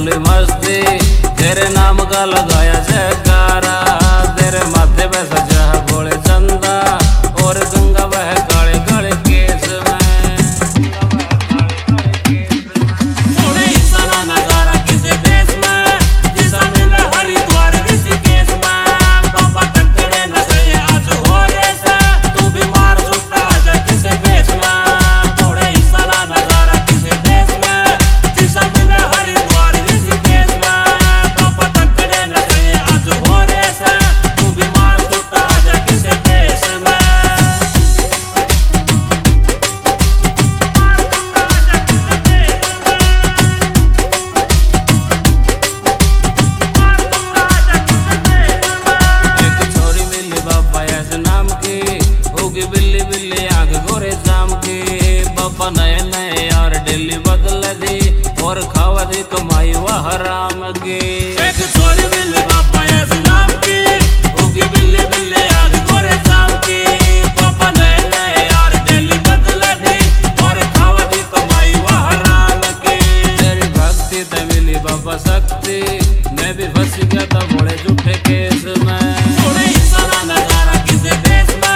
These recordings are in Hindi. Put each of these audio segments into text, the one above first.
फुल मस्ती, तेरे नाम का लगाया जयकारा। तेरे माथे पे सजा गोले चंदा और गंगा बह काले काले केस में। बिल्ली बिल्ली आंख गोरे जाम की, बाबा नए नए यार डेली बदल दी और खावा दी कमाई वह हराम की। एक छोरी बिल्ली बाबा ऐसे नाम की, होगी बिल्ली बिल्ली आंख गोरे जाम की, बाबा नए नए यार डेली बदल दी और खावा दी कमाई वह हराम की। तेरी भक्ति ते मिली बाबा शक्ति, मैं भी फंस गया था बड़े झूठे केस में। थोड़े इंसान नजारा किसे देश में,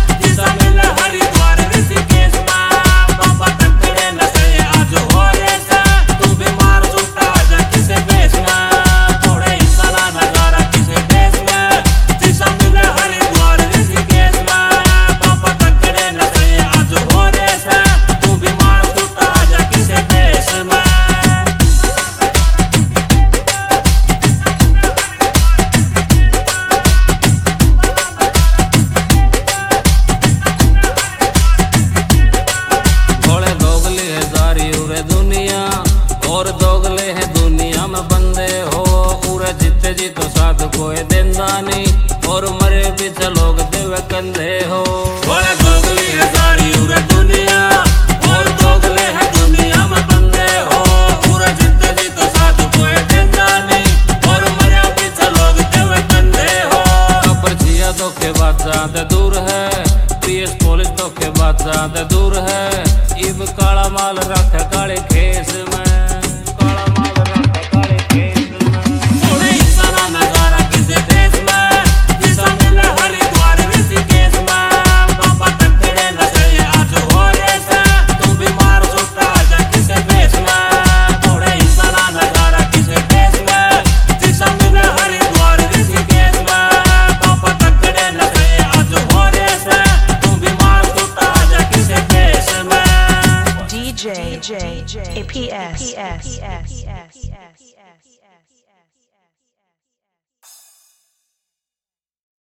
और दोगले हैं दुनिया में बंदे हो। पूरे जीते जी तो साथ कोई देंदा नहीं, और मरे पीछे लोग देवे कंधे हो। बोले दोगली है सारी पूरे दुनिया, और दोगले हैं दुनिया में बंदे हो। पूरे जीते जी तो साथ कोई देंदा नहीं, और मरे पीछे लोग देवे कंधे हो। खबर जिया धोखेबाज ज्यादा दूर है, पीएस पुलिस धोखेबाज ज्यादा दूर है। इब काला माल रख काले खेस में। DJ APS.